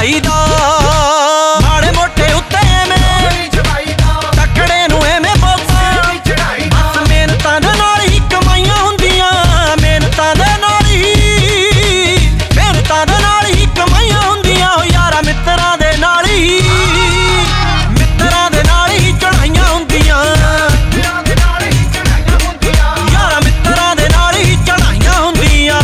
ਚੜਾਈਦਾ ਮਾੜੇ ਮੋਟੇ ਉੱਤੇ ਐਵੇਂ ਤਕੜੇ ਨੂੰ ਐਵੇਂ ਬੋਲਦਾ ਬਸ ਮਿਹਨਤਾਂ ਦੇ ਨਾਲ ਹੀ ਕਮਾਈਆਂ ਹੁੰਦੀਆਂ ਮਿਹਨਤਾਂ ਦੇ ਨਾਲ ਹੀ ਕਮਾਈਆਂ ਹੁੰਦੀਆਂ ਹੋ ਯਾਰਾ ਮਿੱਤਰਾਂ ਦੇ ਨਾਲ ਹੀ ਚੜਾਈਆਂ ਹੁੰਦੀਆਂ ਯਾਰਾ ਮਿੱਤਰਾਂ ਦੇ ਨਾਲ ਹੀ ਚੜਾਈਆਂ ਹੁੰਦੀਆਂ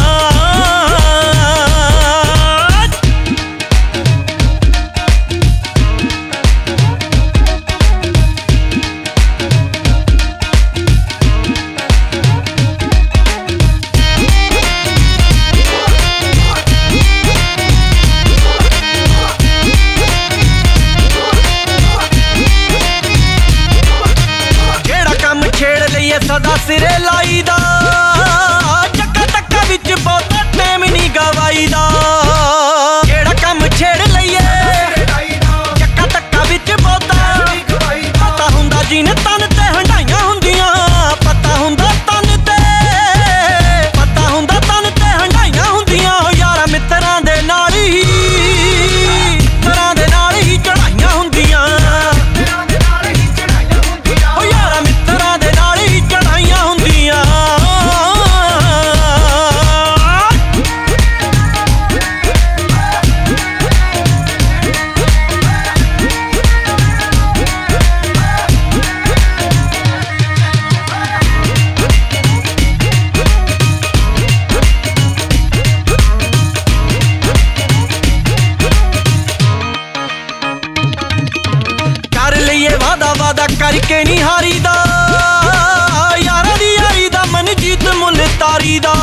ਸਦਾ ਸਿਰੇ ਲਾਈਦਾ ਚੱਕਾ ਟੱਕਾ ਵਿੱਚ ਬਹੁਤਾ ਟਾਈਮ ਨਹੀਂ ਗਵਾਈਦਾ ਜਿਹੜਾ ਕੰਮ ਛੇੜ ਲਈਏ ਚੱਕਾ ਟੱਕਾ ਵਿੱਚ ਬਹੁਤਾ ਪਤਾ ਹੁੰਦਾ ਜਿਹਨੇ ਤਨ ਤੇ ਹੰਡਾਈਆਂ ਹੁੰਦੀਆਂ ਪਤਾ ਹੁੰਦਾ ਤਨ ਤੇ ਹੰਡਾਈਆਂ ਹੁੰਦੀਆਂ ਹੋ ਯਾਰਾ ਮਿੱਤਰਾਂ ਦੇ ਨਾਲ ਹੀ ਚੜਾਈਆਂ ਹੁੰਦੀਆਂ ਹੋ ਯਾਰਾ ਮਿੱਤਰਾਂ ਦੇ ਨਾਲ ਹੀ ਚੜਾਈਆਂ ਹੁੰਦੀਆਂ ਕਰ ਲਈਏ ਵਾਦਾ ਕਰਕੇ ਨਹੀਂ ਹਾਰੀਦਾ ਯਾਰਾਂ ਦੀ ਯਾਰੀ ਦਾ ਮਨਜੀਤ ਮੁੱਲ ਤਾਰੀ ਦਾ